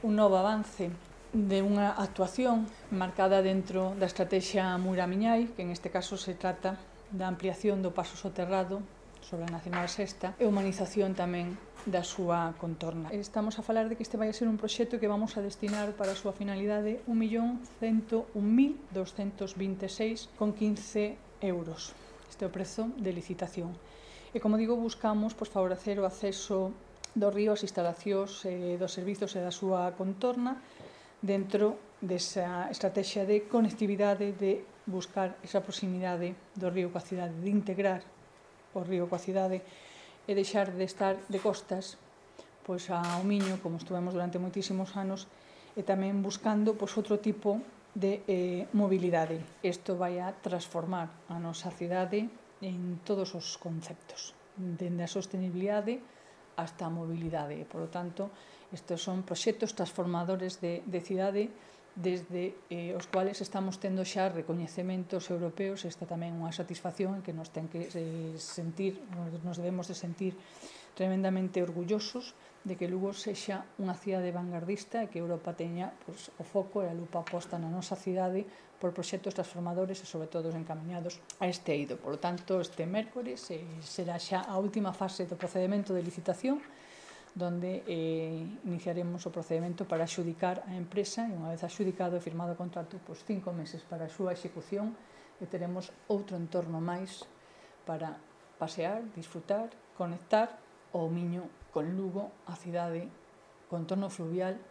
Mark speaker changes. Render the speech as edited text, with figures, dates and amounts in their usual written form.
Speaker 1: un novo avance de unha actuación marcada dentro da estrategia Mura-Miñai, que en este caso se trata da ampliación do paso soterrado sobre a Nacional Sexta e humanización tamén da súa contorna. Estamos a falar de que este vai a ser un proxecto que vamos a destinar para a súa finalidade 1.101.226,15 euros. Este é o prezo de licitación. E, como digo, buscamos favorecer o acceso do río, as instalacións dos servizos e da súa contorna dentro desa estrategia de conectividade, de buscar esa proximidade do río coa cidade, de integrar o río coa cidade e deixar de estar de costas ao Miño, como estuvemos durante moitísimos anos, e tamén buscando outro tipo de mobilidade. Isto vai a transformar a nosa cidade en todos os conceptos, dende a sostenibilidade hasta a mobilidade. E, por lo tanto, estes son proxectos transformadores de cidade desde os cuales estamos tendo xa recoñecementos europeos. Esta tamén unha satisfacción que nos ten que sentir, nos debemos de sentir tremendamente orgullosos de que Lugo sexa unha cidade vanguardista e que Europa teña o foco e a lupa posta na nosa cidade por proxectos transformadores e, sobre todo, encamiñados a este eido. Por lo tanto, este mércores será xa a última fase do procedimento de licitación, donde iniciaremos o procedimento para adxudicar a empresa e, unha vez adxudicado e firmado o contrato, 5 meses para a súa execución e teremos outro entorno máis para pasear, disfrutar, conectar o Miño con Lugo, a cidade, con entorno fluvial